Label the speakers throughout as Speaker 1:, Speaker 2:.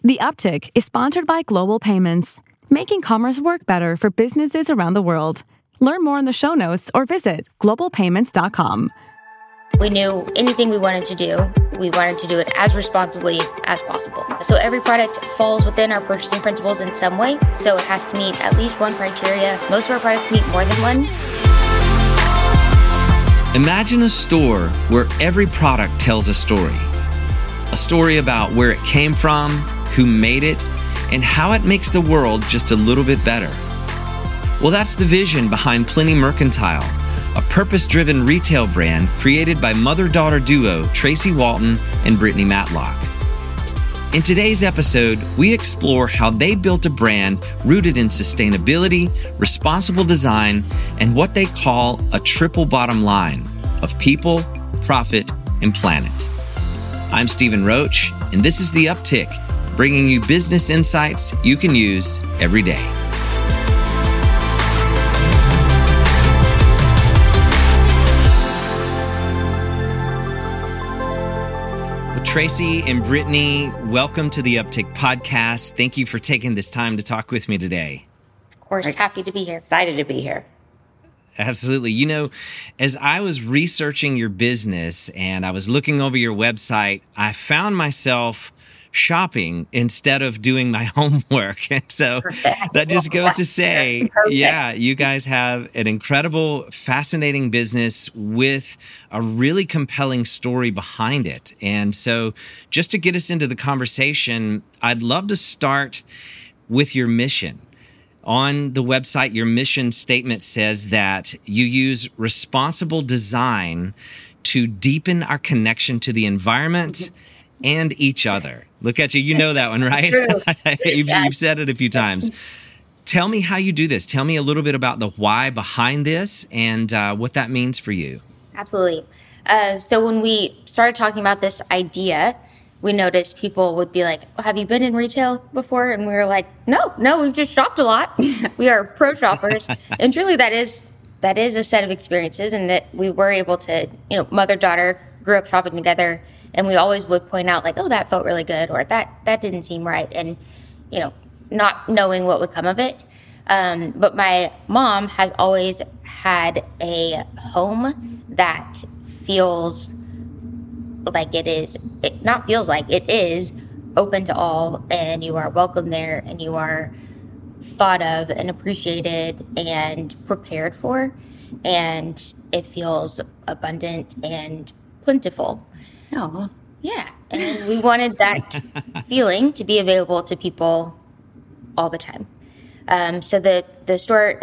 Speaker 1: The Uptick is sponsored by Global Payments, making commerce work better for businesses around the world. Learn more in the show notes or visit globalpayments.com.
Speaker 2: We knew anything we wanted to do, we wanted to do it as responsibly as possible. So every product falls within our purchasing principles in some way, so it has to meet at least one criteria. Most of our products meet more than one.
Speaker 3: Imagine a store where every product tells a story. A story about where it came from, who made it, and how it makes the world just a little bit better. Well, that's the vision behind Plenty Mercantile, a purpose-driven retail brand created by mother-daughter duo Tracy Walton and Brittany Matlock. In today's episode, we explore how they built a brand rooted in sustainability, responsible design, and what they call a triple bottom line of people, profit, and planet. I'm Stephen Roach, and this is The Uptick, bringing you business insights you can use every day. Well, Tracy and Brittany, welcome to the Uptick podcast. Thank you for taking this time to talk with me today.
Speaker 2: Of course, happy to be here.
Speaker 4: Excited to be here.
Speaker 3: Absolutely. You know, as I was researching your business and I was looking over your website, I found myself shopping instead of doing my homework. And so that just goes to say, yeah, you guys have an incredible, fascinating business with a really compelling story behind it. And so just to get us into the conversation, I'd love to start with your mission. On the website, your mission statement says that you use responsible design to deepen our connection to the environment and each other. Look at you. You know that one, right? You've said it a few times. Tell me how you do this. Tell me a little bit about the why behind this and what that means for you.
Speaker 2: Absolutely. So when we started talking about this idea, we noticed people would be like, oh, have you been in retail before? And we were like, no, we've just shopped a lot. We are pro shoppers. And truly that is a set of experiences, and that we were able to, mother-daughter grew up shopping together, and we always would point out like, oh, that felt really good, or that didn't seem right. And, not knowing what would come of it. But my mom has always had a home that feels like it is open to all, and you are welcome there, and you are thought of and appreciated and prepared for, and it feels abundant and plentiful.
Speaker 4: Oh,
Speaker 2: yeah. And we wanted that feeling to be available to people all the time. So the store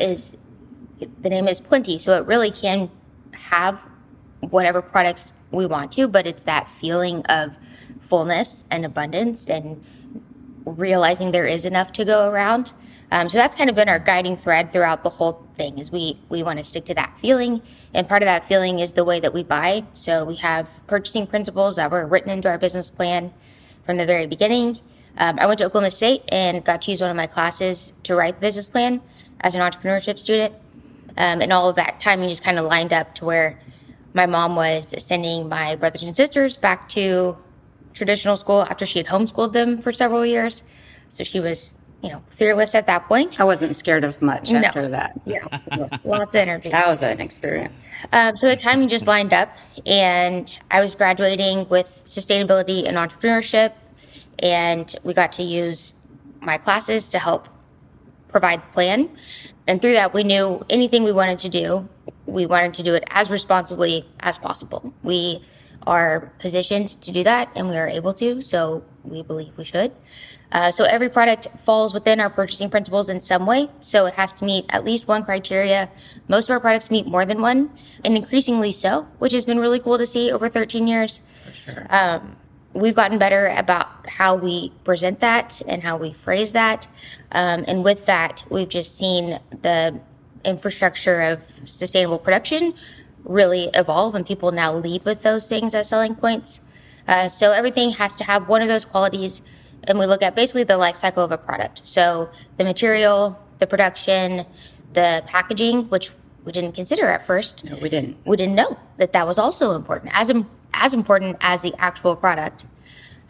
Speaker 2: the name is Plenty, so it really can have whatever products we want to, but it's that feeling of fullness and abundance and realizing there is enough to go around. So that's kind of been our guiding thread throughout the whole thing, is we want to stick to that feeling. And part of that feeling is the way that we buy. So we have purchasing principles that were written into our business plan from the very beginning. I went to Oklahoma State and got to use one of my classes to write the business plan as an entrepreneurship student. And all of that timing just kind of lined up to where my mom was sending my brothers and sisters back to traditional school after she had homeschooled them for several years. So she was, fearless at that point.
Speaker 4: I wasn't scared of much after that.
Speaker 2: Yeah, lots of energy.
Speaker 4: That was an experience.
Speaker 2: So the timing just lined up, and I was graduating with sustainability and entrepreneurship, and we got to use my classes to help provide the plan. And through that, we knew anything we wanted to do, we wanted to do it as responsibly as possible. We are positioned to do that, and we are able to, so we believe we should. So every product falls within our purchasing principles in some way, so it has to meet at least one criteria. Most of our products meet more than one, and increasingly so, which has been really cool to see over 13 years.
Speaker 4: For sure.
Speaker 2: We've gotten better about how we present that and how we phrase that. And with that, we've just seen the infrastructure of sustainable production really evolve, and people now lead with those things as selling points. So everything has to have one of those qualities, and we look at basically the life cycle of a product. So the material, the production, the packaging, which we didn't consider at first.
Speaker 4: No, we didn't.
Speaker 2: We didn't know that was also important, as important as the actual product.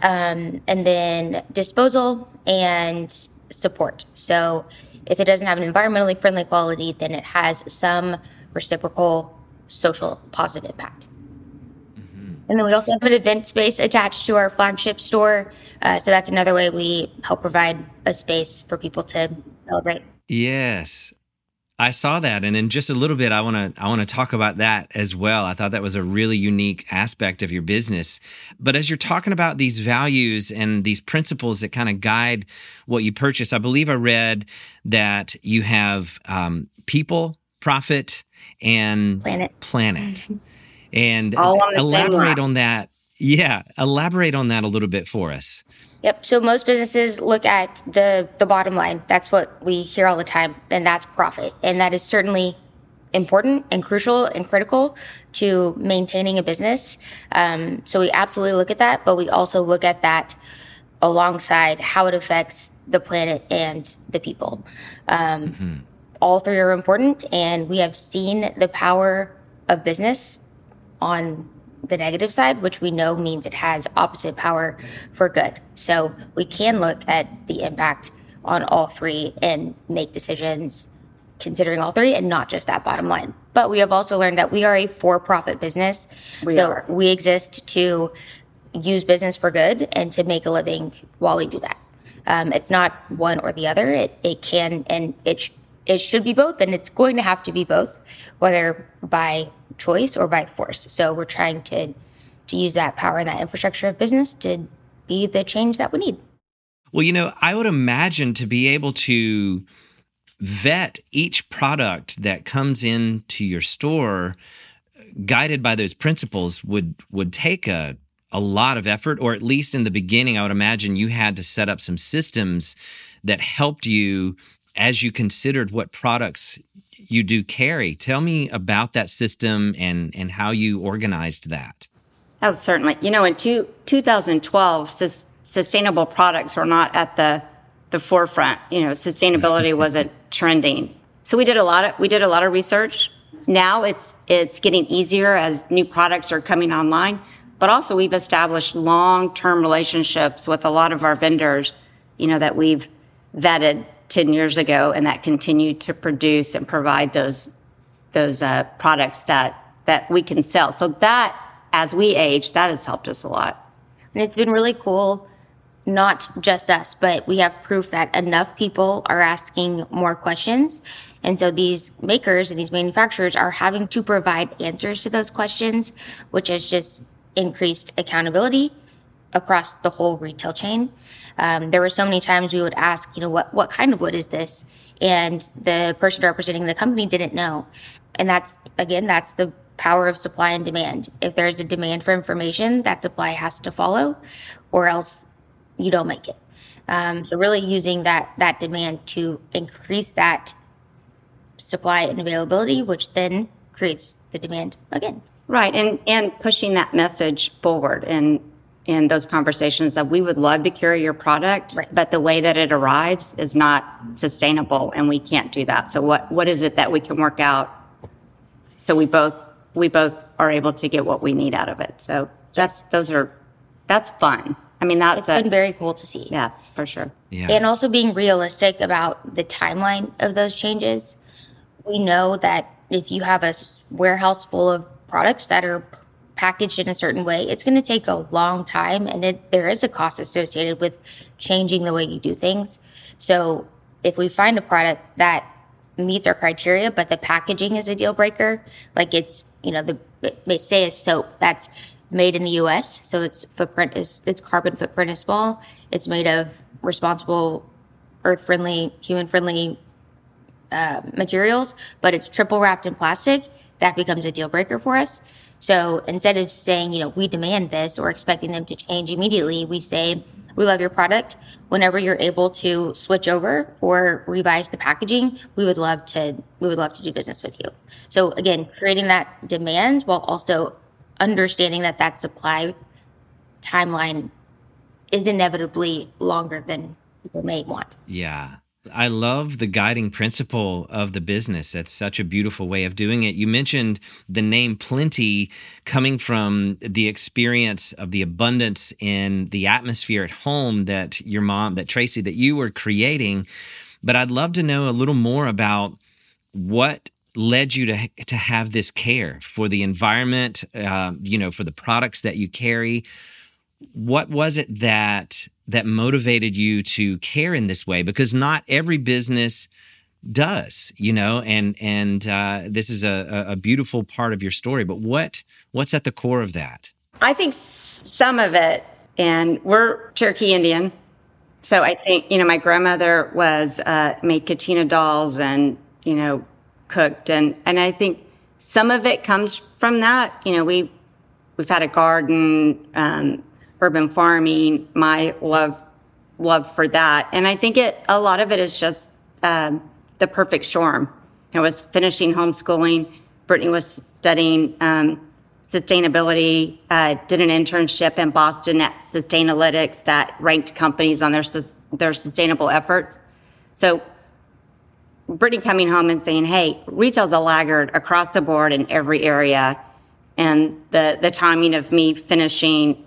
Speaker 2: and then disposal and support. So if it doesn't have an environmentally friendly quality, then it has some reciprocal social positive impact. And then we also have an event space attached to our flagship store. So that's another way we help provide a space for people to celebrate.
Speaker 3: Yes. I saw that, and in just a little bit, I want to talk about that as well. I thought that was a really unique aspect of your business. But as you're talking about these values and these principles that kind of guide what you purchase, I believe I read that you have people, profit, and planet. And
Speaker 4: all on the
Speaker 3: elaborate on that. Yeah, elaborate on that a little bit for us.
Speaker 2: Yep. So most businesses look at the bottom line. That's what we hear all the time, and that's profit. And that is certainly important and crucial and critical to maintaining a business. So we absolutely look at that, but we also look at that alongside how it affects the planet and the people. All three are important, and we have seen the power of business on the negative side, which we know means it has opposite power for good. So we can look at the impact on all three and make decisions considering all three and not just that bottom line. But we have also learned that we are a for-profit business. We exist to use business for good and to make a living while we do that. It's not one or the other. It can and it should be both, and it's going to have to be both, whether by choice or by force. So we're trying to use that power and that infrastructure of business to be the change that we need.
Speaker 3: Well, I would imagine to be able to vet each product that comes into your store, guided by those principles, would take a lot of effort, or at least in the beginning, I would imagine you had to set up some systems that helped you as you considered what products you do carry. Tell me about that system and how you organized that.
Speaker 4: Oh, certainly. In 2012, sustainable products were not at the forefront. Sustainability wasn't trending. So we did a lot of research. Now it's getting easier as new products are coming online, but also we've established long-term relationships with a lot of our vendors, that we've vetted 10 years ago, and that continue to produce and provide those products that we can sell. So that, as we age, that has helped us a lot.
Speaker 2: And it's been really cool, not just us, but we have proof that enough people are asking more questions. And so these makers and these manufacturers are having to provide answers to those questions, which has just increased accountability across the whole retail chain. There were so many times we would ask, what kind of wood is this? And the person representing the company didn't know. And that's the power of supply and demand. If there's a demand for information, that supply has to follow, or else you don't make it. So really using that demand to increase that supply and availability, which then creates the demand again.
Speaker 4: Right, and pushing that message forward and in those conversations of we would love to carry your product, right, but the way that it arrives is not sustainable, and we can't do that. So what is it that we can work out so we both are able to get what we need out of it? So that's fun. I mean, it's
Speaker 2: been very cool to see.
Speaker 4: Yeah, for sure.
Speaker 3: Yeah.
Speaker 2: And also being realistic about the timeline of those changes. We know that if you have a warehouse full of products that are packaged in a certain way, it's going to take a long time, and there is a cost associated with changing the way you do things. So if we find a product that meets our criteria, but the packaging is a deal breaker, like it's, they say a soap that's made in the US, so its carbon footprint is small. It's made of responsible, earth-friendly, human-friendly materials, but it's triple wrapped in plastic, that becomes a deal breaker for us. So instead of saying, we demand this or expecting them to change immediately, we say, we love your product. Whenever you're able to switch over or revise the packaging, we would love to do business with you. So again, creating that demand while also understanding that supply timeline is inevitably longer than people may want.
Speaker 3: Yeah. I love the guiding principle of the business. That's such a beautiful way of doing it. You mentioned the name Plenty coming from the experience of the abundance in the atmosphere at home that your mom, that Tracy, that you were creating. But I'd love to know a little more about what led you to have this care for the environment, for the products that you carry. What was it that motivated you to care in this way? Because not every business does, and this is a beautiful part of your story. But what's at the core of that?
Speaker 4: I think some of it, and we're Cherokee Indian, so I think my grandmother was made Katina dolls and cooked, and I think some of it comes from that. We've had a garden. Urban farming, my love for that. And I think a lot of it is just the perfect storm. I was finishing homeschooling. Brittany was studying sustainability, did an internship in Boston at Sustainalytics that ranked companies on their sustainable efforts. So Brittany coming home and saying, hey, retail's a laggard across the board in every area. And the timing of me finishing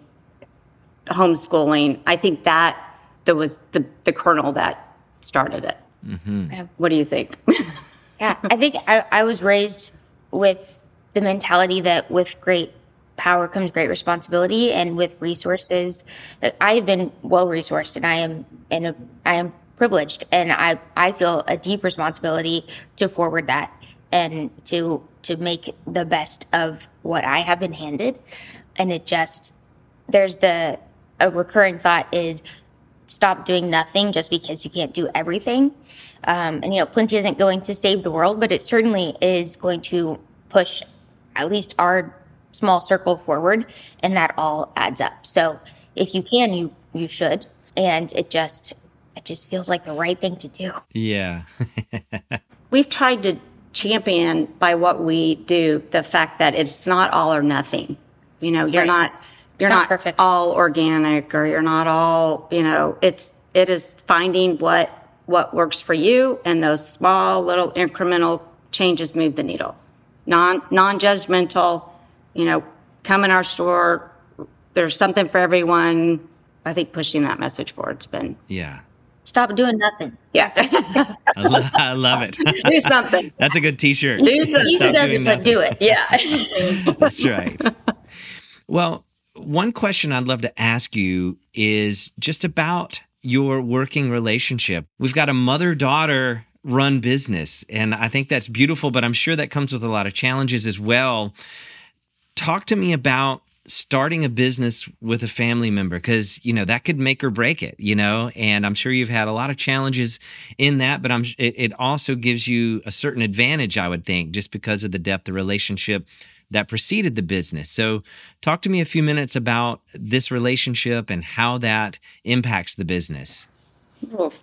Speaker 4: homeschooling, I think that was the kernel that started it. Mm-hmm. What do you think?
Speaker 2: Yeah, I think I was raised with the mentality that with great power comes great responsibility, and with resources, that I have been well resourced, and I am privileged, and I feel a deep responsibility to forward that and to make the best of what I have been handed. And it just, there's a recurring thought is stop doing nothing just because you can't do everything. And Plenty isn't going to save the world, but it certainly is going to push at least our small circle forward, and that all adds up. So if you can, you should. And it just feels like the right thing to do.
Speaker 3: Yeah.
Speaker 4: We've tried to champion by what we do the fact that it's not all or nothing. You're not perfect, all organic, or you're not all, it is finding what works for you, and those small little incremental changes move the needle. Non-judgmental, come in our store. There's something for everyone. I think pushing that message forward's been.
Speaker 3: Yeah.
Speaker 2: Stop doing nothing.
Speaker 4: Yeah.
Speaker 3: I love it.
Speaker 4: Do something.
Speaker 3: That's a good t-shirt.
Speaker 2: Easy does it, but do it.
Speaker 4: Yeah.
Speaker 3: That's right. Well, one question I'd love to ask you is just about your working relationship. We've got a mother-daughter run business, and I think that's beautiful, but I'm sure that comes with a lot of challenges as well. Talk to me about starting a business with a family member, because, that could make or break it, and I'm sure you've had a lot of challenges in that, but it also gives you a certain advantage, I would think, just because of the depth of relationship that preceded the business. So talk to me a few minutes about this relationship and how that impacts the business.
Speaker 2: That's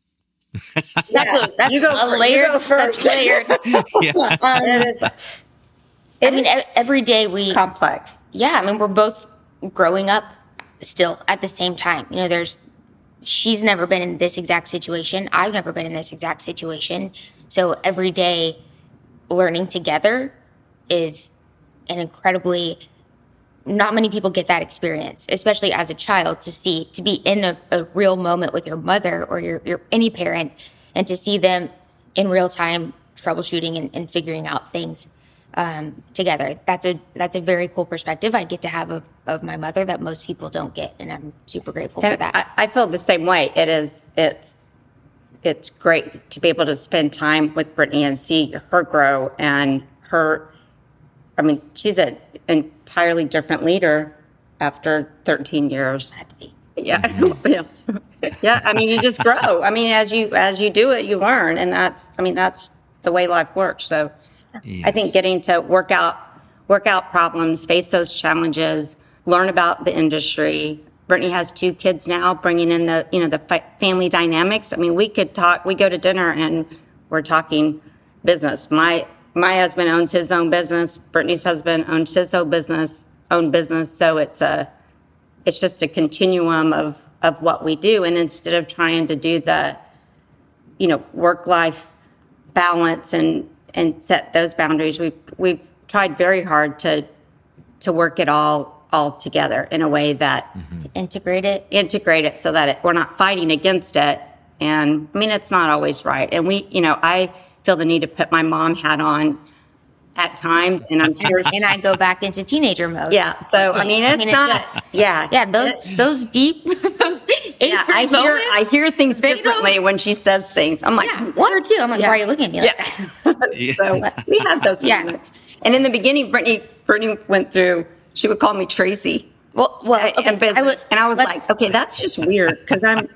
Speaker 2: a layered. That's layered.
Speaker 3: Yeah.
Speaker 2: Every day we
Speaker 4: complex.
Speaker 2: Yeah, we're both growing up still at the same time. She's never been in this exact situation. I've never been in this exact situation. So every day learning together is an incredibly, not many people get that experience, especially as a child, to be in a real moment with your mother or your any parent, and to see them in real time troubleshooting and figuring out things together. That's a very cool perspective I get to have of my mother that most people don't get, and I'm super grateful for that.
Speaker 4: I feel the same way. It's great to be able to spend time with Brittany and see her grow, and her. She's an entirely different leader after 13 years.
Speaker 2: Had to be.
Speaker 4: Yeah. Mm-hmm. Yeah. You just grow. As you do it, you learn. And that's the way life works. So yes. I think getting to work out problems, face those challenges, learn about the industry. Brittany has 2 kids now, bringing in the family dynamics. We could talk, we go to dinner and we're talking business. My husband owns his own business. Brittany's husband owns his own business. So it's just a continuum of what we do. And instead of trying to do the work-life balance and set those boundaries. We've tried very hard to work it all together in a way that
Speaker 2: integrate
Speaker 4: it so that we're not fighting against it. And I mean, it's not always right. And I feel the need to put my mom hat on at times, and I'm sure
Speaker 2: and I go back into teenager mode.
Speaker 4: Yeah. So I mean, it's not.
Speaker 2: Those deep, those
Speaker 4: I hear things differently when she says things. I'm like, what?
Speaker 2: Her too. I'm like, why are you looking at me like that?
Speaker 4: So we have those moments. And in the beginning, Brittany went through. She would call me Tracy.
Speaker 2: Well, okay.
Speaker 4: In business, I was like, okay, that's just weird because I'm.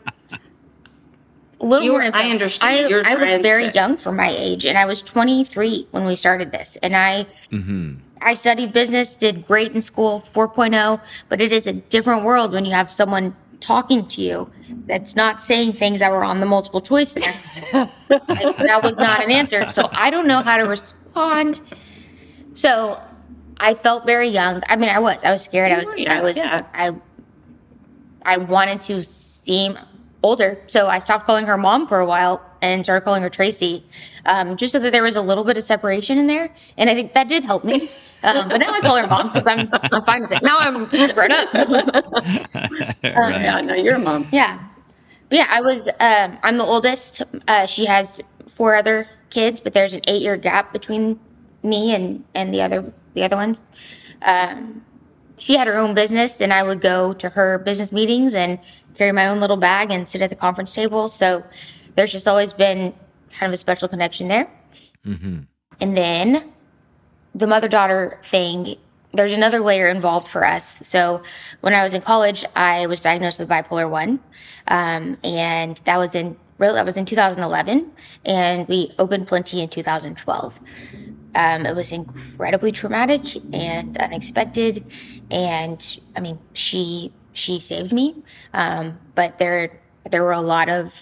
Speaker 4: I understand.
Speaker 2: I look very young for my age, and I was 23 when we started this. And I studied business, did great in school, 4.0, but it is a different world when you have someone talking to you that's not saying things that were on the multiple choice test. That was not an answer. So I don't know how to respond. So I felt very young. I mean, I was scared. I wanted to seem older. So I stopped calling her mom for a while and started calling her Tracy, just so that there was a little bit of separation in there. And I think that did help me. But now I call her mom because I'm fine with it. Now I'm grown up.
Speaker 4: Yeah, no, you're a mom.
Speaker 2: Yeah. But yeah, I'm the oldest. She has 4 other kids, but there's an 8-year gap between me and the other ones. She had her own business, and I would go to her business meetings and carry my own little bag and sit at the conference table. So there's just always been kind of a special connection there. Mm-hmm. And then the mother-daughter thing, there's another layer involved for us. So when I was in college, I was diagnosed with bipolar 1. And that was in 2011. And we opened Plenty in 2012. It was incredibly traumatic and unexpected. And I mean, she saved me. But there were a lot of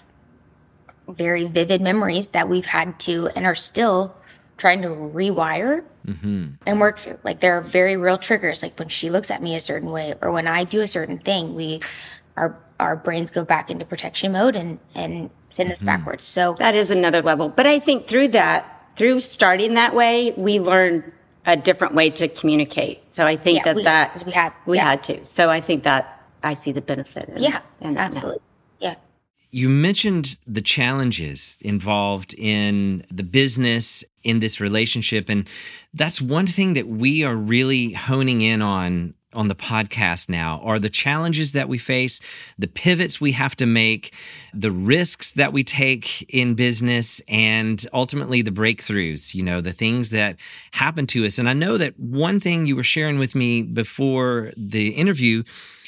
Speaker 2: very vivid memories that we've had to and are still trying to rewire and work through. Like, there are very real triggers. Like when she looks at me a certain way or when I do a certain thing, our brains go back into protection mode and send us backwards. So
Speaker 4: that is another level. But I think through starting that way, we learned a different way to communicate. So I think we had to. So I think that I see the benefit.
Speaker 2: Absolutely. Yeah.
Speaker 3: You mentioned the challenges involved in the business, in this relationship. And that's one thing that we are really honing in on the podcast now, are the challenges that we face, the pivots we have to make, the risks that we take in business, and ultimately the breakthroughs, the things that happen to us. And I know that one thing you were sharing with me before the interview,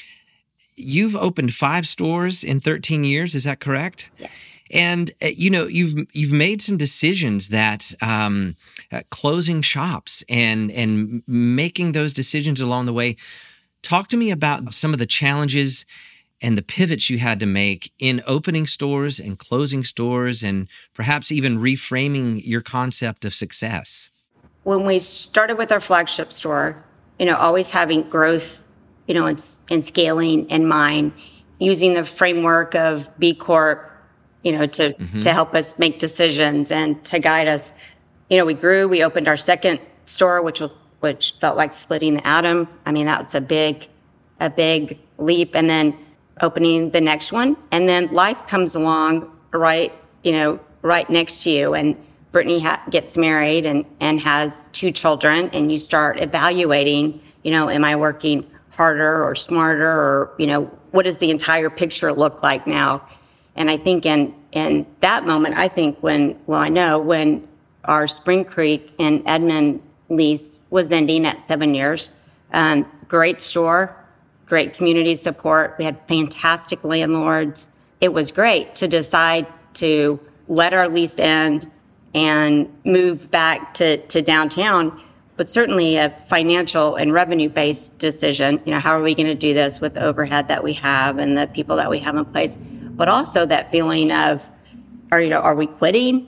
Speaker 3: you've opened 5 stores in 13 years. Is that correct?
Speaker 2: Yes.
Speaker 3: And you've made some decisions that closing shops and making those decisions along the way. Talk to me about some of the challenges and the pivots you had to make in opening stores and closing stores, and perhaps even reframing your concept of success.
Speaker 4: When we started with our flagship store, always having growth, and scaling in mind, using the framework of B Corp, to help us make decisions and to guide us. We grew. We opened our second store, which felt like splitting the atom. I mean, that's a big leap. And then opening the next one, and then life comes along right next to you, and Brittany gets married and has 2 children, and you start evaluating, am I working harder or smarter, or, what does the entire picture look like now? And I think in that moment, when our Spring Creek and Edmond lease was ending at 7 years, great store, great community support. We had fantastic landlords. It was great to decide to let our lease end and move back to downtown, but certainly a financial and revenue-based decision. How are we going to do this with the overhead that we have and the people that we have in place? But also that feeling of, are we quitting?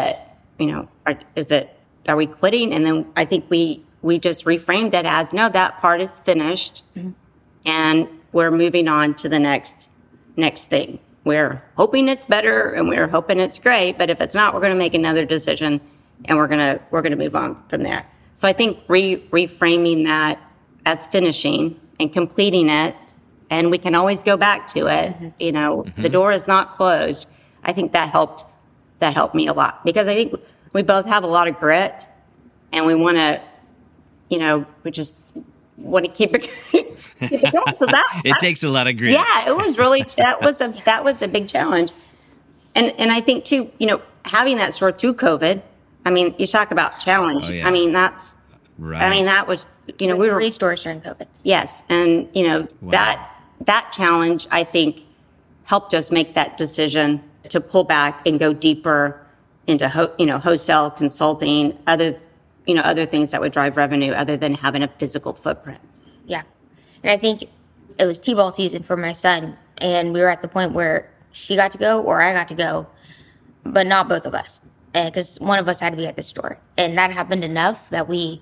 Speaker 4: Are we quitting? And then I think we just reframed it as, no, that part is finished, and we're moving on to the next thing. we're hoping it's better and we're hoping it's great. But if it's not, we're going to make another decision and we're going to move on from there. So I think reframing that as finishing and completing it, and we can always go back to it. You know, the door is not closed. I think that helped me a lot, because I think we both have a lot of grit, and we want to, you know, we just want to keep it going. So
Speaker 3: it takes a lot of grit.
Speaker 4: Yeah, it was really, that was a big challenge. And I think too, you know, having that store through COVID, I mean, you talk about challenge.
Speaker 3: Oh, yeah.
Speaker 4: I mean, that's,
Speaker 3: right.
Speaker 4: I mean, that was, you know, we were
Speaker 2: 3 stores during COVID.
Speaker 4: Yes. And, you know,
Speaker 3: Wow.
Speaker 4: that challenge, I think, helped us make that decision to pull back and go deeper into, wholesale consulting, other things that would drive revenue other than having a physical footprint.
Speaker 2: Yeah. And I think it was T-ball season for my son. And we were at the point where she got to go or I got to go, but not both of us. Because one of us had to be at the store. And that happened enough that we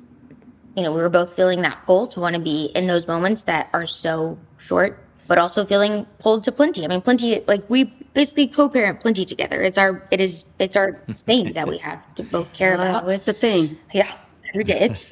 Speaker 2: were both feeling that pull to want to be in those moments that are so short, but also feeling pulled to Plenty. I mean, Plenty, like, we basically co-parent Plenty together. It's our thing that we have to both care about.
Speaker 4: It's a thing.
Speaker 2: Yeah, every day. It's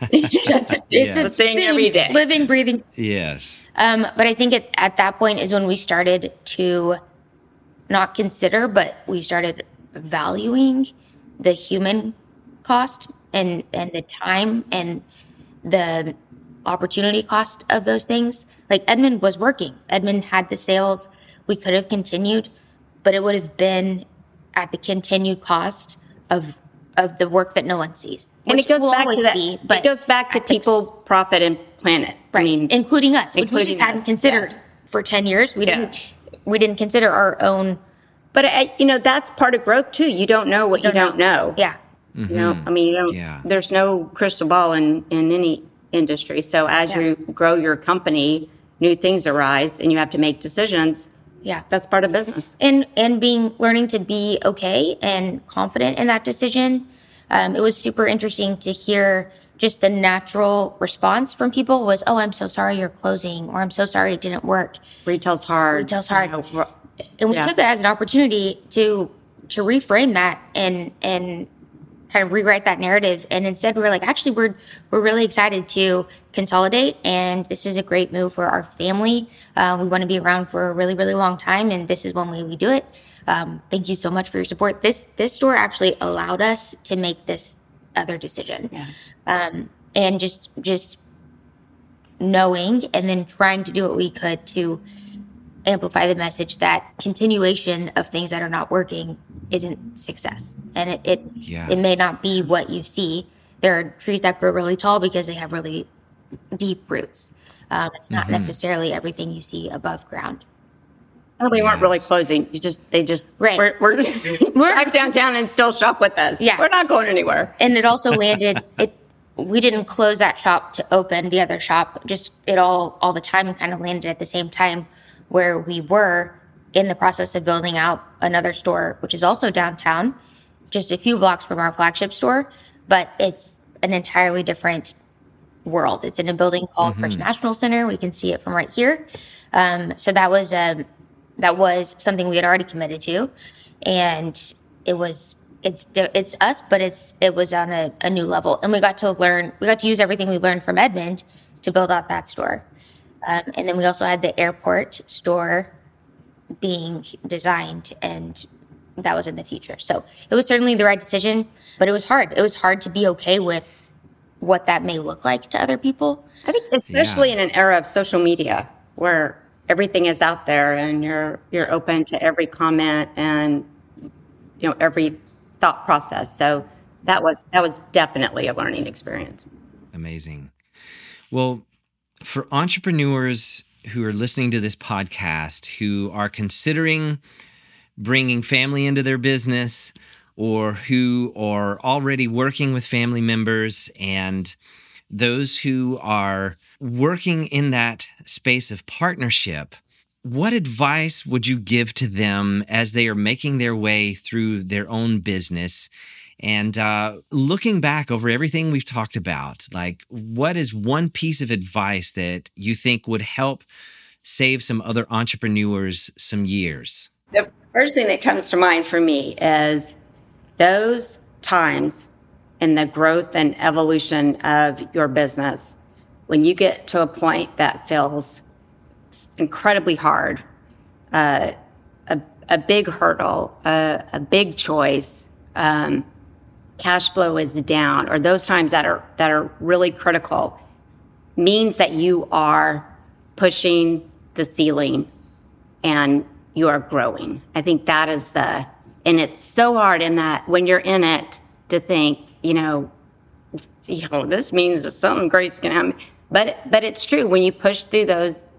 Speaker 2: a
Speaker 4: thing every day.
Speaker 2: Living, breathing.
Speaker 3: Yes.
Speaker 2: But I think at that point is when we started to not consider, but we started valuing the human cost and the time and the opportunity cost of those things. Like, Edmund was working. Edmund had the sales. We could have continued, but it would have been at the continued cost of the work that no one sees.
Speaker 4: And it goes
Speaker 2: will
Speaker 4: back
Speaker 2: always
Speaker 4: to that.
Speaker 2: be, but
Speaker 4: it goes back to people, profit, and planet.
Speaker 2: right?
Speaker 4: I mean,
Speaker 2: including us, which we just
Speaker 4: including
Speaker 2: hadn't
Speaker 4: us,
Speaker 2: considered
Speaker 4: yes.
Speaker 2: for 10 years. We didn't consider our own.
Speaker 4: but that's part of growth too. You don't know what you don't know.
Speaker 2: Yeah.
Speaker 4: You know, I mean,
Speaker 3: Yeah.
Speaker 4: there's no crystal ball in any industry. So as you grow your company, new things arise and you have to make decisions.
Speaker 2: Yeah.
Speaker 4: That's part of business.
Speaker 2: And learning to be okay and confident in that decision. It was super interesting to hear just the natural response from people was, "Oh, I'm so sorry you're closing," or "I'm so sorry it didn't work."
Speaker 4: Retail's hard.
Speaker 2: Retail's hard.
Speaker 4: You know,
Speaker 2: And we
Speaker 4: Yeah.
Speaker 2: took that as an opportunity to reframe that and kind of rewrite that narrative. And instead we were like, actually, we're really excited to consolidate. And this is a great move for our family. We want to be around for a really, really long time. And this is one way we do it. Thank you so much for your support. This store actually allowed us to make this other decision.
Speaker 4: Yeah.
Speaker 2: And just knowing and then trying to do what we could to amplify the message that continuation of things that are not working isn't success. And it may not be what you see. There are trees that grow really tall because they have really deep roots. It's not necessarily everything you see above ground.
Speaker 4: No, we weren't really
Speaker 3: Yes.
Speaker 4: closing. They just
Speaker 2: Right.
Speaker 4: we're drive downtown and still shop with us.
Speaker 2: Yeah.
Speaker 4: We're not going anywhere.
Speaker 2: And it also landed, we didn't close that shop to open the other shop. Just it all the time kind of landed at the same time, where we were in the process of building out another store, which is also downtown, just a few blocks from our flagship store, but it's an entirely different world. It's in a building called First National Center. We can see it from right here. So that was something we had already committed to, and it's us, but it was on a new level, and we got to use everything we learned from Edmund to build out that store. And then we also had the airport store being designed, and that was in the future. So it was certainly the right decision, but it was hard. It was hard to be okay with what that may look like to other people.
Speaker 4: I think especially in an era of social media where everything is out there and you're open to every comment and every thought process. So that was definitely a learning experience.
Speaker 3: Amazing. Well, for entrepreneurs who are listening to this podcast who are considering bringing family into their business, or who are already working with family members, and those who are working in that space of partnership, what advice would you give to them as they are making their way through their own business? And looking back over everything we've talked about, like, what is one piece of advice that you think would help save some other entrepreneurs some years?
Speaker 4: The first thing that comes to mind for me is those times in the growth and evolution of your business when you get to a point that feels incredibly hard, a big hurdle, a big choice, cash flow is down, or those times that are really critical, means that you are pushing the ceiling and you are growing. I think that is and it's so hard in that when you're in it to think, this means that something great's going to happen. But it's true when you push through those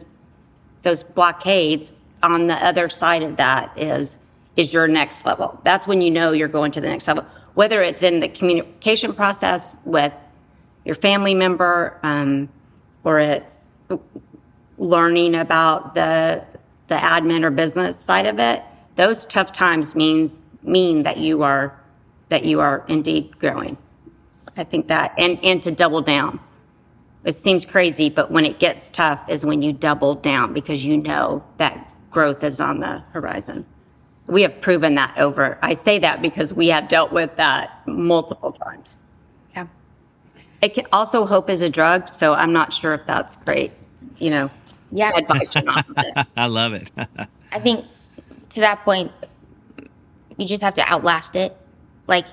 Speaker 4: blockades. On the other side of that is your next level. That's when you know you're going to the next level. Whether it's in the communication process with your family member, or it's learning about the admin or business side of it, those tough times mean that you are indeed growing. I think that, and to double down. It seems crazy, but when it gets tough is when you double down because you know that growth is on the horizon. We have proven that I say that because we have dealt with that multiple times.
Speaker 2: Yeah.
Speaker 4: Also, hope is a drug, so I'm not sure if that's great, advice or not.
Speaker 3: I love it.
Speaker 2: I think to that point, you just have to outlast it. Like,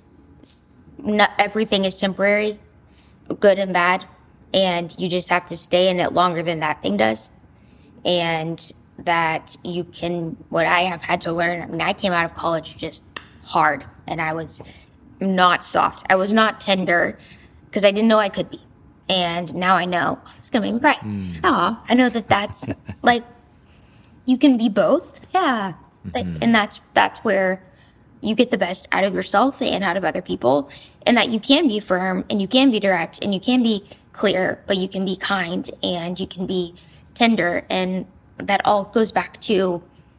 Speaker 2: not everything is temporary, good and bad, and you just have to stay in it longer than that thing does. And that you can, what I have had to learn, I came out of college just hard, and I was not soft. I was not tender because I didn't know I could be. And now I know. It's going to make me cry. I know that's like, you can be both. Yeah. Like, and that's where you get the best out of yourself and out of other people, and that you can be firm and you can be direct and you can be clear, but you can be kind and you can be tender. And that all goes back to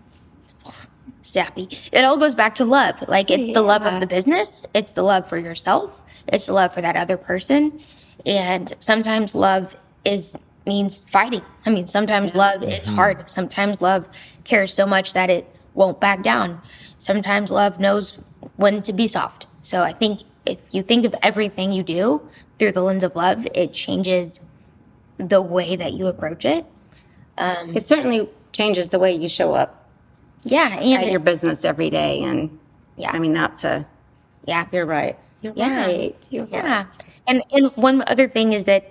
Speaker 2: sappy. It all goes back to love. Like, it's the love of the business. It's the love for yourself. It's the love for that other person. And sometimes love means fighting. I mean, sometimes love is hard. Sometimes love cares so much that it won't back down. Sometimes love knows when to be soft. So I think if you think of everything you do through the lens of love, it changes the way that you approach it.
Speaker 4: It certainly changes the way you show up.
Speaker 2: Yeah,
Speaker 4: at your business every day, and I mean you're right. You're right.
Speaker 2: And one other thing is that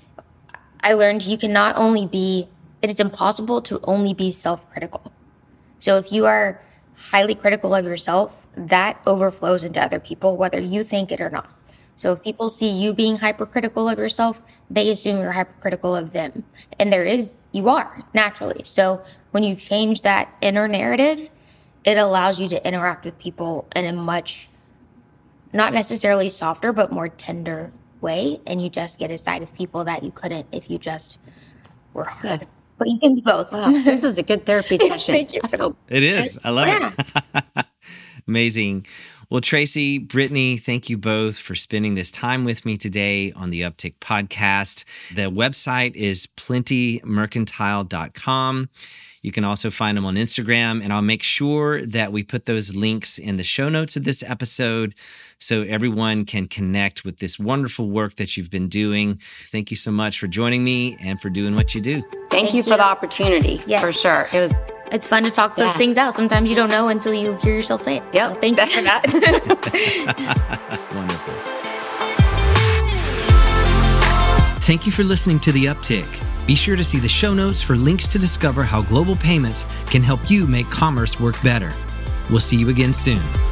Speaker 2: I learned you can not only it is impossible to only be self-critical. So if you are highly critical of yourself, that overflows into other people, whether you think it or not. So if people see you being hypercritical of yourself, they assume you're hypercritical of them. And you are naturally. So when you change that inner narrative, it allows you to interact with people in a much, not necessarily softer, but more tender way. And you just get a side of people that you couldn't if you just were hard. But you can be both.
Speaker 4: Wow, this is a good therapy session.
Speaker 2: Thank you.
Speaker 3: It is. I love it. Amazing. Well, Tracy, Brittany, thank you both for spending this time with me today on the Uptick podcast. The website is plentymercantile.com. You can also find them on Instagram, and I'll make sure that we put those links in the show notes of this episode so everyone can connect with this wonderful work that you've been doing. Thank you so much for joining me and for doing what you do.
Speaker 4: Thank you for the opportunity, for sure.
Speaker 2: It's fun to talk those things out. Sometimes you don't know until you hear yourself say it.
Speaker 4: Yep.
Speaker 2: So thank you for that.
Speaker 3: Wonderful. Thank you for listening to The Uptick. Be sure to see the show notes for links to discover how Global Payments can help you make commerce work better. We'll see you again soon.